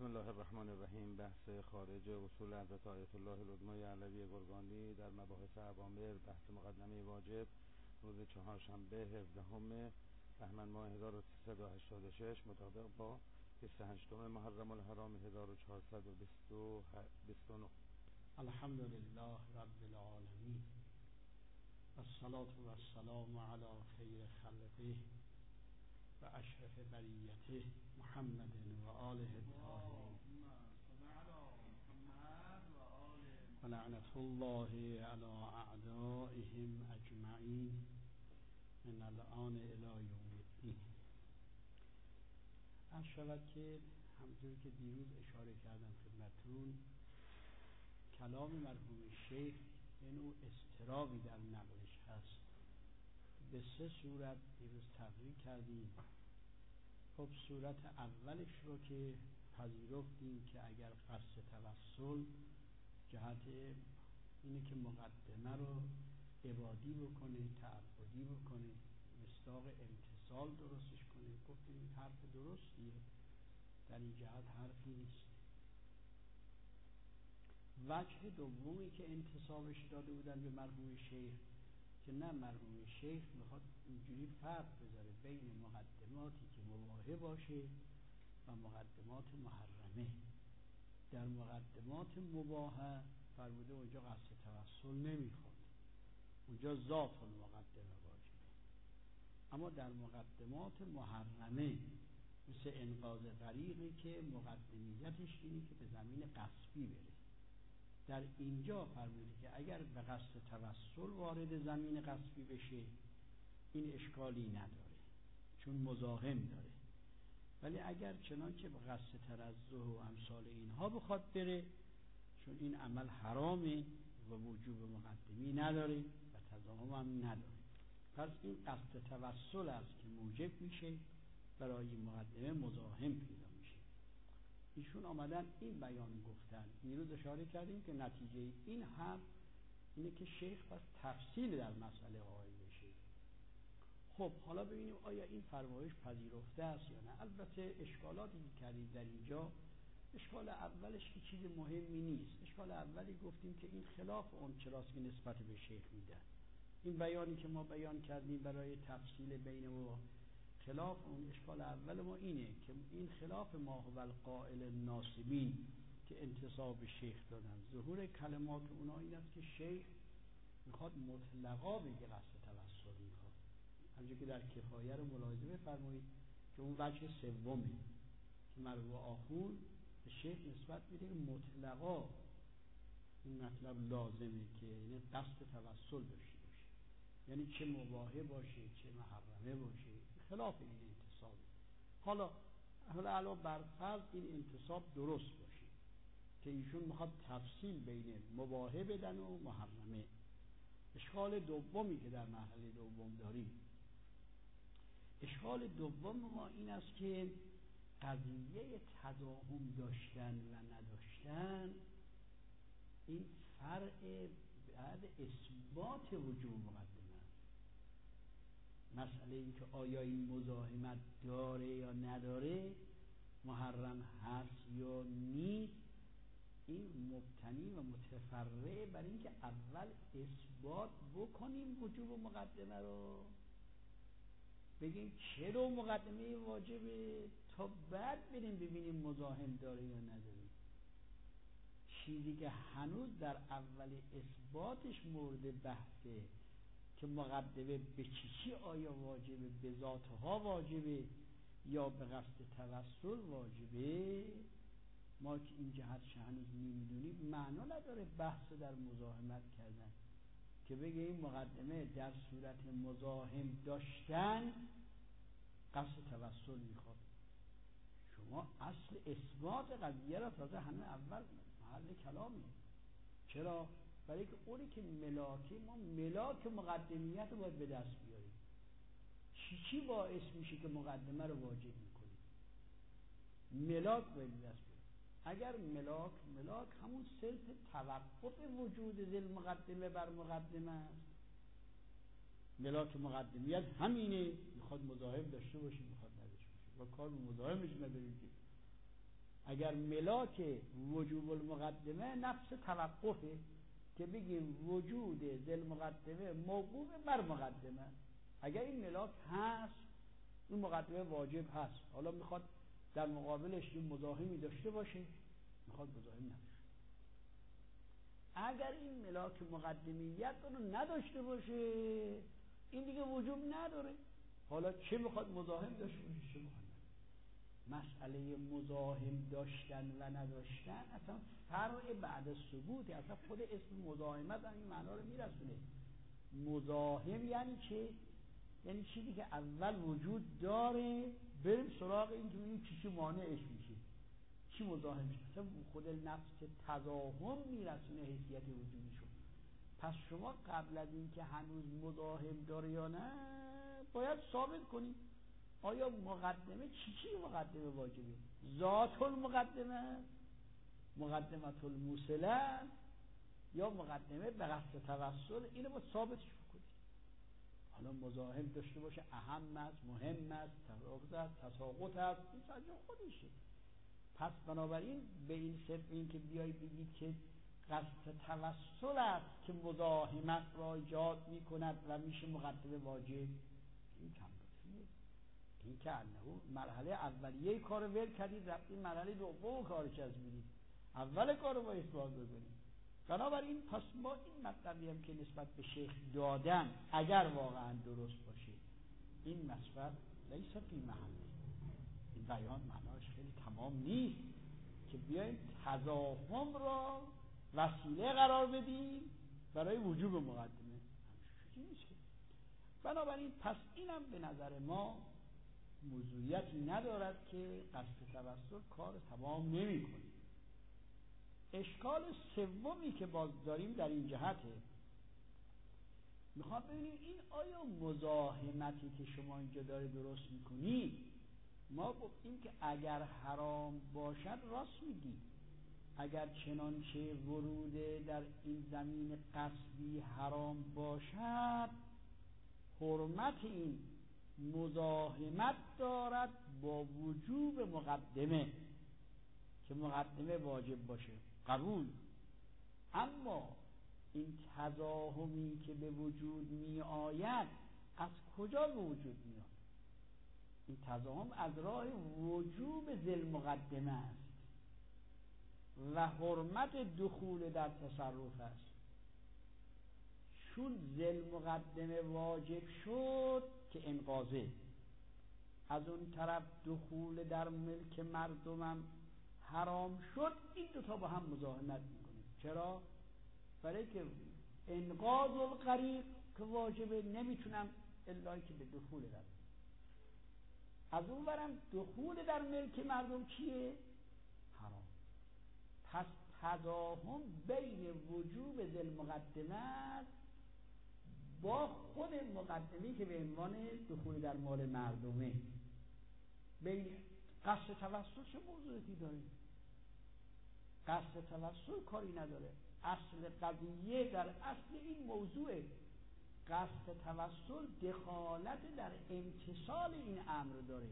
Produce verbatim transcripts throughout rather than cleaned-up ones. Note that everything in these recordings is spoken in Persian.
بسم الله الرحمن الرحیم. بحث خارج اصول حضرت آیت الله العظمی علوی گرگانی در مباحث اوامر، بحث مقدمه واجب، روز چهارشنبه هفدهم بهمن ماه هزار و سیصد و هشتاد و شش مطابق با بیست و هشتم محرم الحرام هزار و چهارصد و بیست و نه. الحمد لله رب العالمین والصلاة والسلام علی خیر خلقه و اشرف بریته محمد و آله الطاهرین و لعنت الله علی اعدائهم اجمعین من الان الی یوم الدین. عرض شود که همونطور که دیروز اشاره کردم خدمتتون، کلام مرحوم شیخ به نوع اضطرابی در نقلش هست. به سه صورت دیروز تقریر کردیم. خب صورت اولش رو که پذیرفتیم که اگر قصد توسل جهت اینه که مقدمه رو عبادی بکنه، تعبدی بکنه، مصداق امتصال درستش کنه، گفتیم این حرف درستیه، در این جهت حرفی نیست. وجه دومی که انتصابش داده بودن به مرحوم شیخ که نه، مرحوم شیخ میخواد اینجوری فرق بذاره بین مقدماتی که مباحه باشه و مقدمات محرمه. در مقدمات مباحه فرموده اونجا قصد توسل نمیخواد، اونجا ذات المقدمه واجبه. اما در مقدمات محرمه مثل انقاذ غریقی که مقدمیتش اینه که به زمین غصبی بره، در اینجا فرموده که اگر به قصد توسل وارد زمین غصبی بشه این اشکالی نداره چون مزاحم داره، ولی اگر چنانچه به قصد تنزه و امثال اینها بخواد بره، چون این عمل حرامه و وجوب مقدمی نداره و تزاحم هم نداره، پس این قصد توسل است که موجب میشه برای مقدمه مزاحم پیدا میشه. ایشون آمدن این بیان گفتن. دیروز اشاره کردیم که نتیجه این هم اینه که شیخ پس تفصیل در مسئله قائل بشه. خب حالا ببینیم آیا این فرمایش پذیرفته است یا نه. البته اشکالاتی که کردیم در اینجا، اشکال اولش که چیز مهمی نیست. اشکال اولی گفتیم که این خلاف اون چراست که نسبت به شیخ میدن. این بیانی که ما بیان کردیم برای تفصیل بین و خلاف اون، اشکال اول ما اینه که این خلاف ما هو القائل الناصبین که انتصاب شیخ دادن. ظهور کلمات اونا این است که شیخ میخواد مطلقا بگه قصد توسل میخواد، همچنین که در کفایه رو ملاحظه بفرمایید که اون وجه سومه که مرحوم آخوند به شیخ نسبت میده که مطلقا این مطلب لازمه که یعنی قصد توسل داشته باشه، یعنی چه مباحه باشه چه محرمه باشه، خلاف این انتصابه. حالا حالا علاوه بر فرض این انتصاب درست باشه که ایشون میخواد تفصیل بین مباحه بدن و محرمه. اشکال دومی که در مرحله دوم داریم، اشکال دوم ما این است که قضیه تداهم داشتن و نداشتن این فرع بعد اثبات وجوب مقدمه است. مسئله این که آیا این مزاحمت داره یا نداره، محرم هست یا نیست، این مبتنی و متفرع بر این که اول اثبات بکنیم وجوب مقدمه رو، بگیم چرا مقدمه واجبه، تا بعد بریم ببینیم مزاحم داره یا نداره. چیزی که هنوز در اول اثباتش مورد بحثه که مقدمه به چی چی آیا واجبه، به ذاتها واجبه یا به قصد توسل واجبه، ما که این جهتش هنوز نمیدونیم معنا نداره بحث در مزاحمت کردن که بگه این مقدمه در صورت مزاحم داشتن قصد توسل میخواد. شما اصل اثبات قضیه را تازه همه اول محل کلامی. چرا؟ برای که اونی که ملاکی، ما ملاک مقدمیت رو باید به دست بیاریم. چی چی باعث میشه که مقدمه رو واجب میکنیم؟ ملاک باید به دست بیاریم. اگر ملاک ملاک همون صرف توقف وجود ذل مقدمه بر مقدمه است، ملاک مقدمیت همینه، میخواد مزاحم داشته باشه میخواد نداشته باشه، با کار مزاحمش نداریم که اگر ملاک وجوب المقدمه نفس توقفه که بگیم وجود ذل مقدمه موقوف بر مقدمه، اگر این ملاک هست این مقدمه واجب هست. حالا میخواد در مقابلش این مزاحمی داشته باشه، میخواد مزاحم نباشه. اگر این ملاک مقدمیت رو نداشته باشه این دیگه وجوب نداره. حالا چه میخواد مزاحم داشته باشه چه میخواد. مسئله مزاحم داشتن و نداشتن اصلا فرع بعد ثبوت، اصلا خود اسم مزاحمت این معنا رو میرسونه. مزاحم یعنی چه؟ یعنی چیزی که اول وجود داره بریم سراغ این که این چی چی مانعش میشه، چی مزاحم میشه. اصلا خود نفس تزاحم میرسونه حیثیت وجودیشو. پس شما قبل از این که هنوز مزاحم داره یا نه باید ثابت کنید آیا مقدمه چی چی مقدمه واجبه؟ ذات المقدمه، مقدمت الموصله، یا مقدمه به قصد توسل. اینو باید ثابتش بکنید. حالا مزاحم داشته باشه اهم است، مهم است، تفاوت است، تساقط است، این سرجا خودشه. پس بنابراین به این صرف این که بیایی بگید که قصد توسل است که مزاحمت را ایجاد می کند و میشه مقدمه واجب، این کم لطفیه. این که انه مرحله اولیه کار ول کردید رفتید مرحله دوم کار چسبیدید. اول کار رو با اثبات بکنید. بنابراین پس ما این مطلبی هم که نسبت به شیخ دادن اگر واقعا درست باشه این مسئله لیس فی محله، این بیان معناش خیلی تمام نیست که بیایم تزاحم را وسیله قرار بدیم برای وجوب مقدمه. همچنین نیست. بنابراین پس اینم به نظر ما موضوعیتی ندارد که قصد توسل کار تمام نمی کنه. اشکال سومی که باز داریم در این جهته، میخوام ببینیم این آیا مزاحمتی که شما اینجا داره درست میکنید، ما گفتیم که اگر حرام باشد راست میگی، اگر چنانچه ورود در این زمین قصدی حرام باشد حرمت این مزاحمت دارد با وجوب مقدمه که مقدمه واجب باشه، قبول. اما این تزاحمی که به وجود می آید از کجا به وجود می آید؟ این تزاحم از راه وجوب ذل مقدمه است و حرمت دخول در تصرف است. چون ذل مقدمه واجب شد که انقاذه، از اون طرف دخول در ملک مردمم حرام شد، این دوتا با هم مزاحمت میکنه. چرا؟ برای که انقاذ الغریق که واجبه نمیتونم الا که به دخول در، از اون برم دخول در ملک مردم چیه؟ حرام. پس تزاحم بین وجوب ذل مقدمه با خود مقدمه‌ای که به عنوان دخول در مال مردمه، بین قصد توسل چه موضوعی داره؟ قصد توسل کاری نداره. اصل قضیه در اصل این موضوع قصد توسل دخالت در امتصال این امر داره.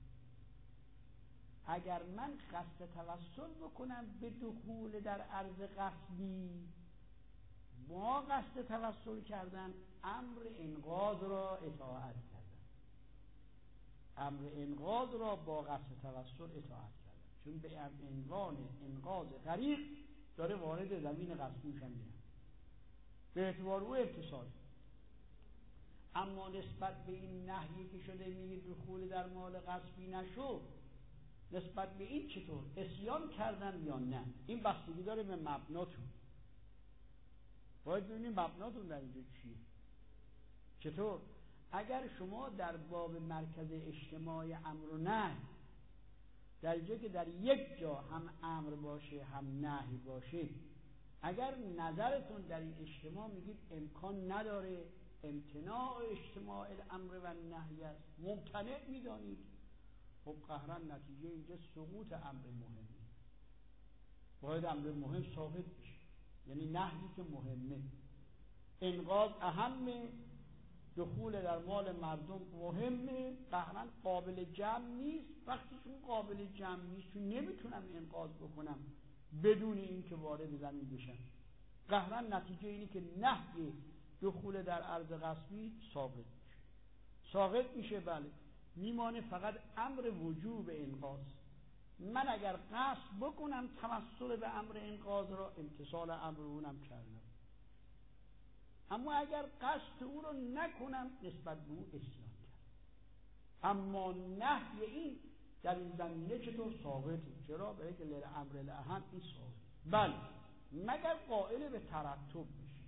اگر من قصد توسل بکنم به دخول در عرض قصدی، با قصد توسل کردن امر انقاذ را اطاعت کردن، امر انقاذ را با قصد توسل اطاعت کردن، چون به عنوان انقاذ غریق داره وارد زمین قصدی میشن میرن به اعتبار او اتصال. اما نسبت به این نهی که شده میگه دخول در مال غصبی نشو، نسبت به این چطور؟ عصیان کردن یا نه؟ این بستگی داره به مبناتون. باید ببینیم مبناتون در اینجا چیه. چطور؟ اگر شما در باب مرکز اجتماع امر و نهی، در اینجا که در یک جا هم امر باشه هم نهی باشه، اگر نظرتون در این اجتماع میگید امکان نداره، امتناع اجتماع الامر و نهی است، ممتنع میدانید، خب قهرا نتیجه اینجا سقوط امر مهمی. باید امر مهم ثابت بشه، یعنی نهی که مهمه، انقاذ اهمه دخول در مال مردم مهمه، قهرن قابل جمع نیست. وقتی چون قابل جمع نیست چون نمیتونم انقاذ بکنم بدون اینکه وارد زمین بشم، قهرن نتیجه اینه که نهی دخول در ارض غصبی ساقط میشه. ساقط میشه بله، میمانه فقط امر وجوب انقاذ. من اگر قصد بکنم توسل به امر انقاذ را، امتثال امر اونم کردم، اما اگر قصد او رو نکنم نسبت به او اسیان کرد. اما نهی این در این زمینه چطور ساقطه؟ چرا؟ برای که لر امر الاهم این ساقط، بله مگر قائل به ترتب بشه،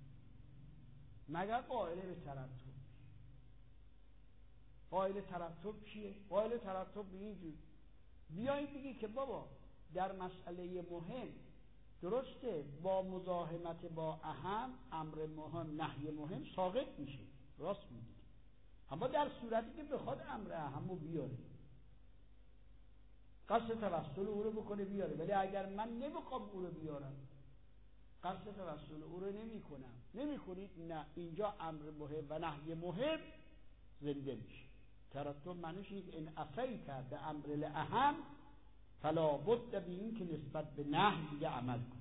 مگر قائل به ترتب. قائل ترتب چیه؟ قائل ترتب به اینجور بیایید بگی که بابا در مسئله مهم درسته با مزاحمت با اهم امر مهم نهی مهم ساقط میشه، راست میگید، اما در صورتی که بخواد امر اهم رو بیاره، قصد توسل او رو بکنه بیاره، ولی اگر من نمیخوام او رو بیارم، قصد توسل او رو نمی کنم، نمی کنید، نه، اینجا امر مهم و نهی مهم زنده میشه. ترتب معنیش اینه که ان افعی کرده امر الاهم فلا بد به این که نسبت به نهی دیگه عمل کن.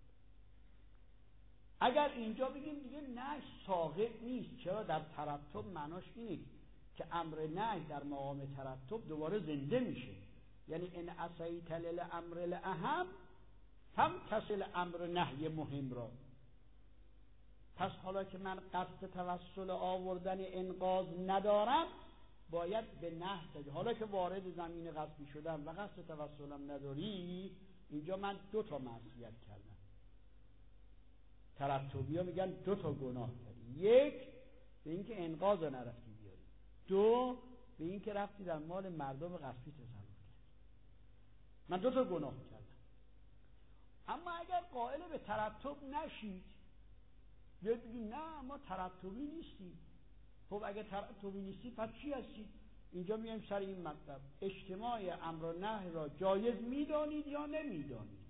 اگر اینجا بگیم دیگه نه ساقط نیست، چرا؟ در ترتب معناش اینه که امر نهی در مقام ترتب دوباره زنده میشه، یعنی ان افعیت للامر الاهم هم تصل امر نهی مهم را. پس حالا که من قصد توسل آوردن انقاذ ندارم باید به نهی تجه. حالا که وارد زمین غصبی شدم و قصد توسلم نداری، اینجا من دو تا معصیت کردم. ترتبی ها میگن دو تا گناه کردی، یک به اینکه انقاذ رو نرفتی بیاری، دو به اینکه رفتی در مال مردم غصبی تصرف کردی. من دو تا گناه کردم. اما اگر قائل به ترتب نشید، بیاید بگید نه ما ترتبی نیستیم، خب اگه ترتبی نیستی پس چی هستی؟ اینجا میایم سر این مطلب، اجتماع امر و نهی را جایز میدانید یا نمیدانید؟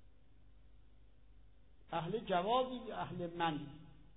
اهل جوازی یا اهل منعی؟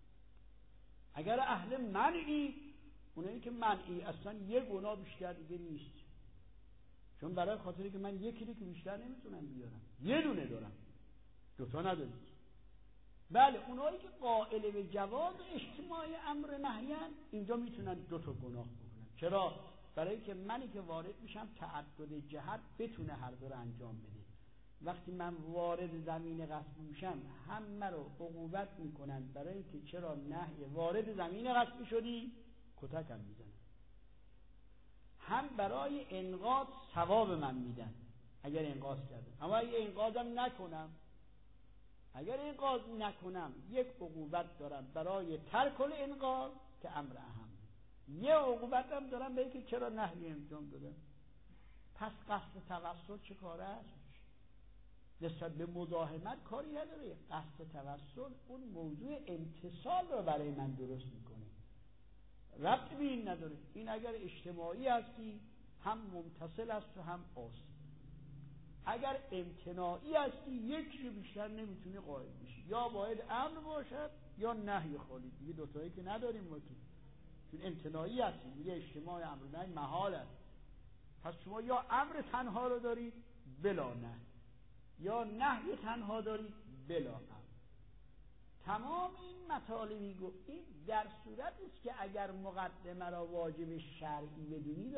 اگر اهل منعی، اونایی که منعی اصلا یه گناه بیشتر دیگه نیست، چون برای خاطری که من یکی دیگه بیشتر نمیتونم بیارم، یه دونه دارم، دوتا ندارید. بله اونایی که قائل به جواز اجتماع امر نهیان اینجا میتونن دو تا گناه بکنن. چرا؟ برای که منی که وارد میشم تعدد جهت بتونه هر دو رو انجام بده. وقتی من وارد زمین غصب میشم همه رو عقوبت میکنن برای اینکه چرا نهی وارد زمین غصب شدی، کتکم میزنن. هم برای انقاذ ثواب من میدن اگر انقاذ کردم، اما اگر انقاذم نکنم، اگر انقاذ نکنم یک عقوبت دارم برای ترک الانقاذ که امر اهم، یه عقوبت هم دارم به اینکه چرا نهی انجام دادم. پس قصد توسل چه کاره است؟ نسبت به مزاحمت کاری نداره. قصد توسل اون موضوع امتصال رو برای من درست میکنه، ربطی به این نداره. این اگر اجتماعی هستی هم ممتصل است و هم آسیب، اگر امتناعی هستی یکی رو بیشتر نمیتونی قائل بشی، یا باید امر باشد یا نهی خالی، دیگه دوتایی که نداریم ما که، چون امتناعی هستی دیگه اجتماع امر نهی محال است. پس شما یا امر تنها رو دارید بلا نهی، یا نهی تنها دارید بلا امر. تمام این مطالبی گفتیم در صورتی است که اگر مقدمه را واجب شرعی بدونید،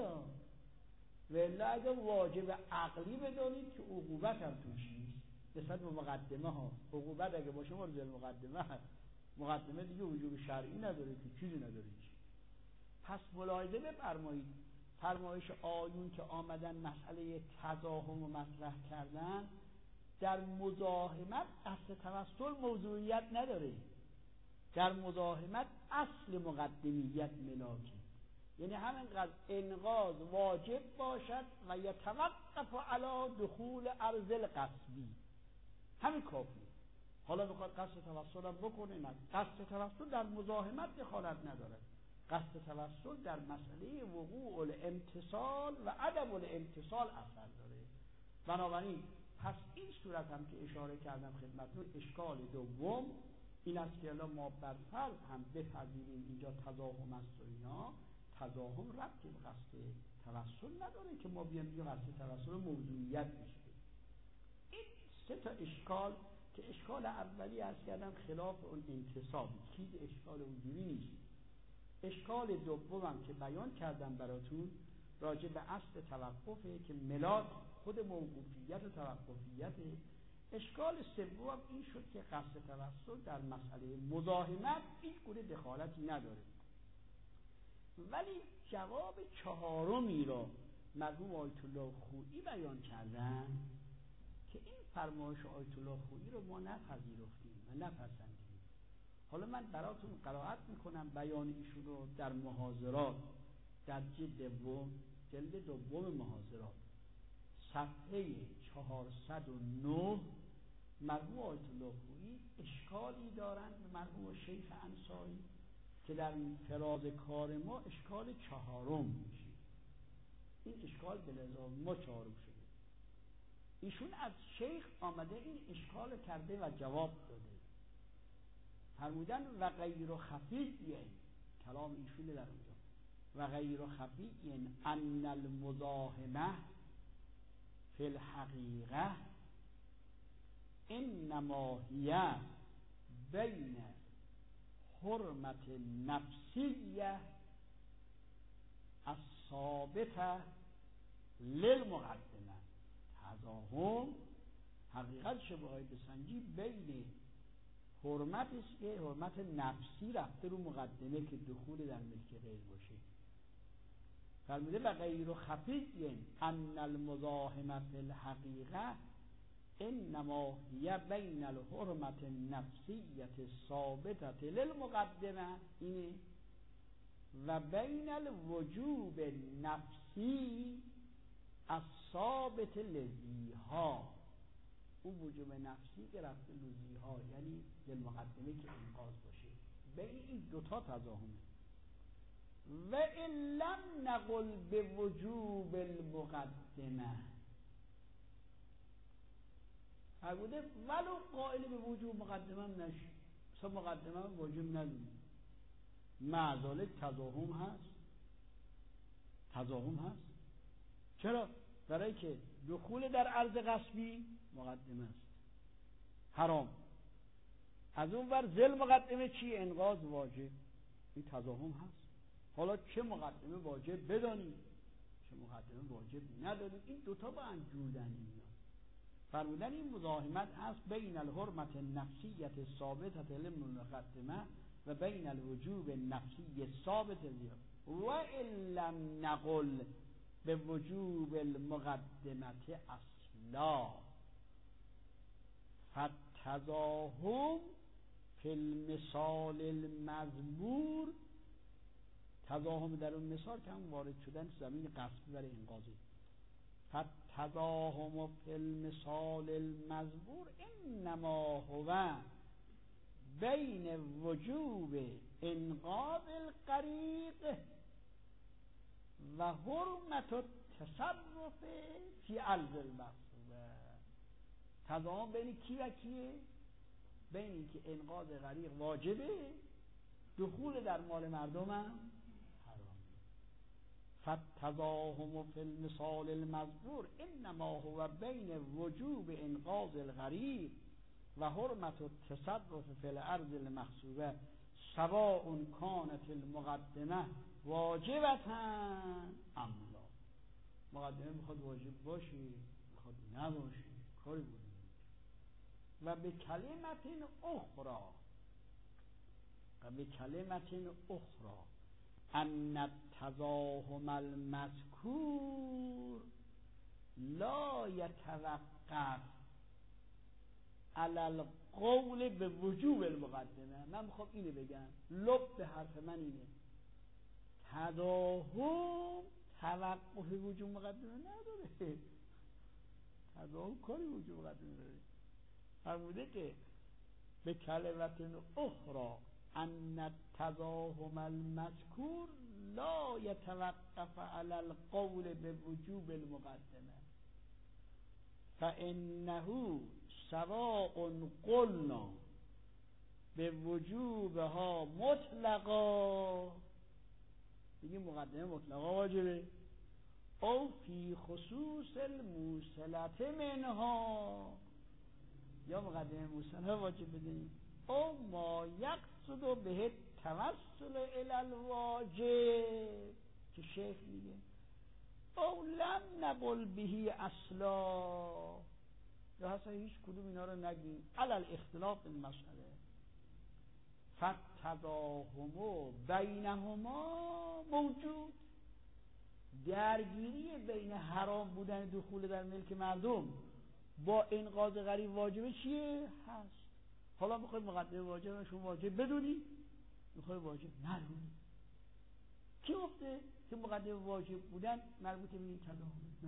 و الا اگر واجب عقلی بدانید که عقوبت هم توش نیست نسبت به مقدمه ها. عقوبت اگه باشه مورد مقدمه هست، مقدمه دیگه وجوب شرعی نداره که چیزی نداره چی. پس ملاحظه بفرمایید فرمایش آیون که آمدن مسئله تزاحم و مطرح کردن، در مزاحمت اصل توسل موضوعیت نداره، در مزاحمت اصل مقدمیت ملاکی، یعنی همینقدر انقاذ واجب باشد و یتوقف علی دخول ارض الغصبی، همین کافیه. حالا بخواد قصد توسل هم بکنه، نه، قصد توسل در مزاحمت دخالت ندارد، قصد توسل در مسئله وقوع الامتصال و عدم الامتصال اثر داره. بنابراین پس این صورت هم که اشاره کردم خدمتتون، اشکال دوم این است که الان ما بر فرض هم بپذیریم اینجا تضاهم است و اینا، تضاهم ربطی به قصد توسل نداره که ما بیام بگیم قصد توسل موضوعیت میشه. این سه تا اشکال که اشکال اولی عرض کردم خلاف اون انتصابی، چیز اشکال اونجوری نیست. اشکال دومم که بیان کردم براتون راجع به اصل توقفه که ملاک خود موقوفیت و توقفیت. اشکال سوم این شد که قصد توسل در مسئله مزاحمت هیچ گونه دخالتی نداره. ولی جواب چهارمی را مرحوم آیت الله خویی بیان کردن که این فرمایش آیت الله خویی رو ما نپذیرفتیم و نپسندیم. حالا من براتون قرائت میکنم بیان ایشون رو در محاضرات در جلد دوم جلد دوم محاضرات صفحه چهارصد و نه. مرحوم آیت الله خویی اشکالی دارند به مرحوم شیخ انصاری که در فراز کار ما اشکال چهارم میشه. این اشکال به لحاظ ما چهارم شده. ایشون از شیخ آمده این اشکال کرده و جواب داده. فرمودن و غیر خفی، کلام ایشون در اونجا، و غیر خفی ان المزاحمه فی الحقیقه انما هی بین حرمت نفسیه الثابته للمقدمه. تضاهم حقیقت شبههای بسنجی بین حرمت است که حرمت نفسی رفته رو مقدمه که دخول در ملک غیر باشه. فرموده و غیر خفی ان المزاحمه فی الحقیقه انما هی بین الحرمت النفسیت ثابتة للمقدمه اینه و بین الوجوب النفسی الثابت لذیها. اون وجوب نفسی که رفته لذیها یعنی للمقدمه که انقاذ باشه. بین این دوتا تضاهمه. و ان لم نقل به وجوب المقدمه، فرموده ولو قائل به وجوب مقدمه هم نشید، اصلا مقدمه هم واجب ندونید، معذالک تضاهم هست. تضاهم هست چرا؟ برای که دخول در عرض غصبی مقدمه است حرام، از اون ور ذل مقدمه چی؟ انقاذ واجب. این تضاهم هست. حالا چه مقدمه واجب بدانید چه مقدمه واجب ندانید، این دوتا با هم جودن. فرمودن این مزاحمت هست بین الحرمت النفسیت ثابتة للمقدمه و بین الوجوب النفسی ثابت للمقدمه و ان لم نقل به وجوب المقدمت اصلا فالتضاهم فی المثال المذکور. تضاهم در اون مثال که هم وارد شدن زمین غصبی برای انقاذی. فالتضاهم فی المثال المذکور انما هو بین وجوب انقاذ الغریق و حرمت التصرف فی ارض المغصوبه. تضاهم بین کی و کیه؟ بین این که انقاذ غریق واجبه، دخول در مال مردم هم حرامه. فالتضاهم فی المثال المذکور انما هو بین وجوب انقاذ الغریق و حرمت التصرف فی الارض المغصوبه سواء کانت المقدمه واجبة ام لا. مقدمه میخواد واجب باشه میخواد نباشه کاری بود. و به کلمت اخرى و به کلمت اخرى ان التضاهم المذکور لا یتوقف علی القول به وجوب المقدمه. من میخوام اینو بگم، لب به حرف من اینه، تضاهم توقف وجوب مقدمه نداره. تضاهم کاری وجوب مقدمه داره. فرموده که به کلمت اخرى ان التضاهم المذکور لا یتوقف علی القول به وجوب المقدمه فانه سواء قلنا به وجوبها مطلقا، دیگه مقدمه مطلقا واجبه، او فی خصوص الموصلت منها، یا مقدمه موصله واجب بدهیم، او ما یقصد به توسل الی الواجب که شیخ میگه، او لم نقل بهی اصلا، یا اصلا هیچ کدوم اینا رو نگیم، علی الاختلاف المسئله، فالتضاهم بینهما موجود، درگیری بین حرام بودن دخول در ملک مردم با انقاذ غریب واجبه چیه؟ هست. حالا میخوای مقدمه واجب شما واجب بدونی، میخوای واجب ندونی. کی گفته که مقدمه واجب بودن مربوط به این تضاهم؟ نه،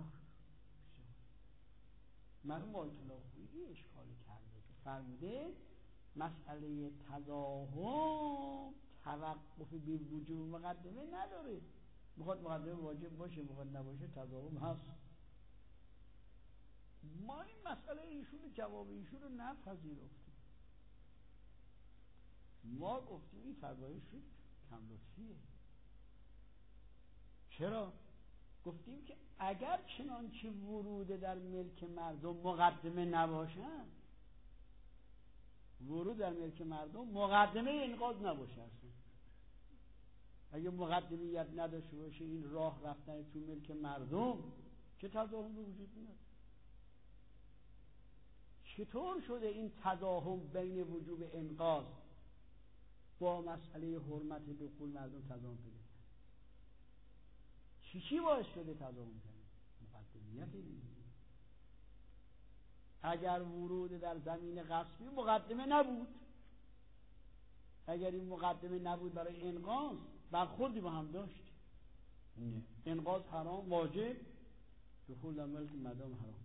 مرحوم آیت الله خویی اشکالی کرده که فرموده مسئله تضاهم توقف به وجوب مقدمه نداره، میخواد مقدمه واجب باشه میخواد نباشه تضاهم هست. ما این مسئله ایشون جواب ایشون رو نپذیرفتیم، ما گفتیم این فرمایش کم لطفیه. چرا؟ گفتیم که اگر چنانچه ورود در ملک مردم مقدمه نباشن، ورود در ملک مردم مقدمه انقاذ نباشه، اصلا اگه مقدمیت نداشته باشه این راه رفتن تو ملک مردم، چه تضاهم به وجود میاد؟ چطور شده این تضاهم بین وجوب انقاذ با مسئله حرمت دخول مردم تضاهم پیدا کرد؟ چی چی باعث شده تضاهم کنه؟ مقدمیت این. اگر ورود در زمین غصبی مقدمه نبود، اگر این مقدمه نبود برای انقاذ، برخوردی با هم داشت. نه، انقاذ حرام واجب، دخول در ملک مردم حرام.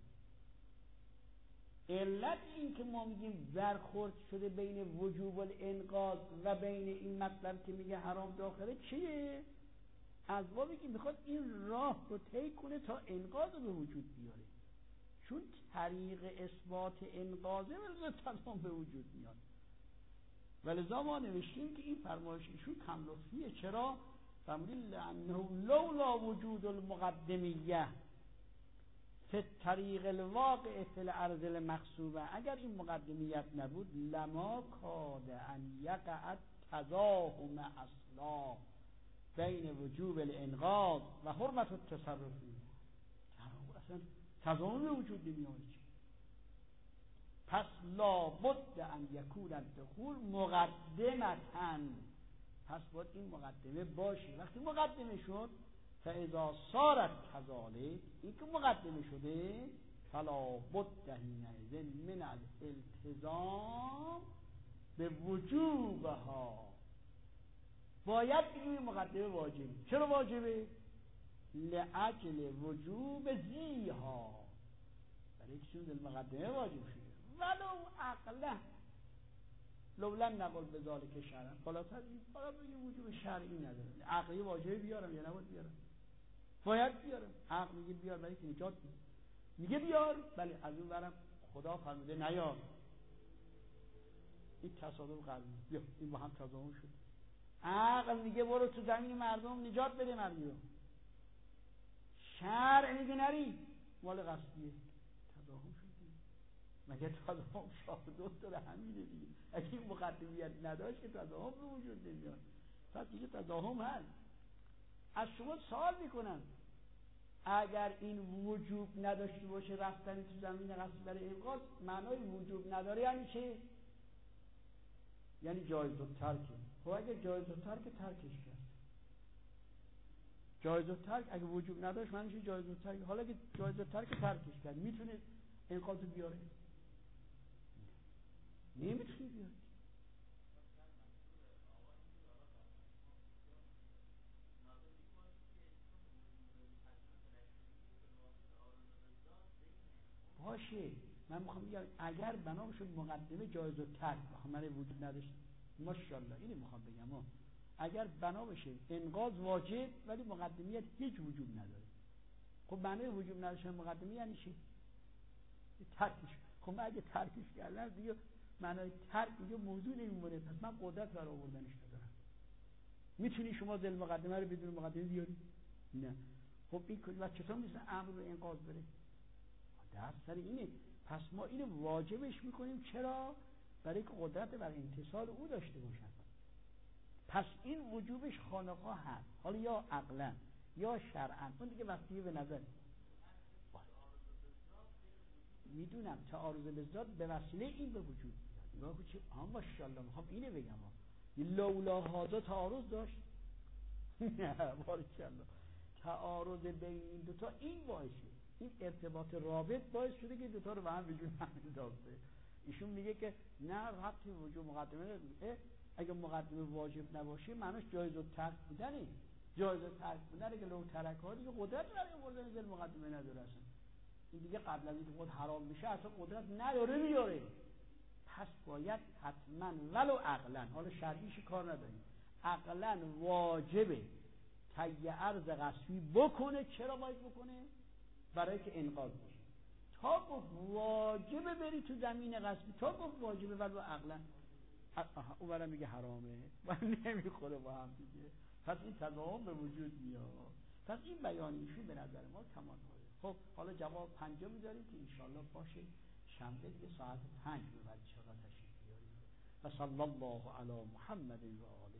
علت این که ما میگیم برخورد شده بین وجوب الانقاذ و بین این مطلب که میگه حرام داخله چیه؟ از بابی که میخواد این راه رو طی کنه تا انقاذ رو به وجود بیاره، چون طریق اثبات انقاذه ولذا تضاهم به وجود میاد. ولذا ما نوشتیم که این فرمایش ایشون کم لطفیه. چرا؟ فرمودیم لانه لولا وجود المقدمیه فی طریق الواقع فی الارض المغصوبه، اگر این مقدمیت نبود لما کاد ان یقع تضاهم اصلا بین وجوب الانقاذ و حرمت التصرف، اصلا تضاهم به وجود نمیاد. پس لا بد ان یکون الدخول مقدمتاً، پس باید این مقدمه باشه. وقتی مقدمه شد فاذا صارت کذالک، این که مقدمه شده، فلا بد حینئذ من الالتزام به وجوبها، باید این مقدمه واجبه. چرا واجبه؟ لعجل وجوب زیها، برای چون در مقدمه واجب شده. ولو عقله لولا نقل به ذالک شرعا، بالاتر این فقط بگه وجوب شرعی نداره، عقلی واجبه بیارم یا نباید بیارم؟ باید بیارم. عقل میگه بیار برای که نجات میده، میگه بیار، بله از اون برم خدا فرموده نیار. این تصادف قلبی، بیا این با هم تضاهم شد. عقل میگه برو تو زمین مردم نجات بده مردم رو، شرع میگه نری، مال غصبیه، تضاهم شد. مگه تضاهم شاهدون داره همینه دیگه. اگه این مقدمیت نداشت که تضاهم به وجود نمیاد، پس دیگه تضاهم هست. از شما سوال میکنم اگر این وجوب نداشته باشه رفتن تو زمین غصب برای انقاذ، معنای وجوب نداره یعنی چه؟ یعنی جایز الترک. خب اگه جایز الترک ترکش کرد، جایز الترک اگه وجوب نداشت معنیش جایز الترک. حالا اگه جایز الترک ترکش کرد میتونه انقاذ بیاره؟ نمیتونه بیاره. باشه، من میخوام بگم اگر بنا بشه مقدمه جایز الترک من وجود نداشت، ماشاءالله اینو میخوام بگم ما اگر بنا بشه انقاذ واجب ولی مقدمیت هیچ وجود نداره، خب معنی وجود نداشتن مقدمه یعنی چی؟ ترکش. خب اگه ترکش کردن دیگه معنای ترک میگه موضوع نمیمونه، پس من قدرت برای آوردنش ندارم. میتونی شما ذل مقدمه رو بدون مقدمه بیاری؟ نه. خب این و چطور مثل امر رو انقاذ بره؟ در سر اینه. پس ما اینو واجبش میکنیم. چرا؟ برای که قدرت بر امتصال او داشته باشن. پس این وجوبش خانقاه هست، حالا یا عقلا یا شرعا، اون دیگه وقتی به نظر میدونم تعارض بالذات به وسیله این به وجود میاد. یا چه ها ماشاءالله میخوام اینو بگم ها لولا هذا تعارض داشت. نه ماشاءالله تعارض بین این دو تا این باعثه، این ارتباط رابط باعث شده که دو تا رو به هم وجود نمیده. ایشون میگه که نه ربطی وجود مقدمه اگه مقدمه واجب نباشه معناش جایز الترک بودنه. جایز الترک بودنه که لو ترک ها دیگه قدرت برای آوردن ذل مقدمه نداره اصلا. این دیگه قبل از اینکه خود حرام میشه اصلا قدرت نداره میاره. پس باید حتما ولو عقلا، حالا شرعیش کار نداریم، عقلا واجبه طی عرض غصبی بکنه. چرا باید بکنه؟ برای که انقاذ بشه. تا گفت واجبه بری تو زمین غصبی، تا گفت واجبه ولو عقلا، او برای میگه حرامه و نمیخوره با هم دیگه. پس این تضاهم به وجود میاد. پس این بیانیشون به نظر ما کمان هایی. خب حالا جواب پنجا میذاریم که انشالله باشه شنبه دیگه ساعت پنج به بعد چقدر تشریف بیاریم. و صلی الله علی محمد و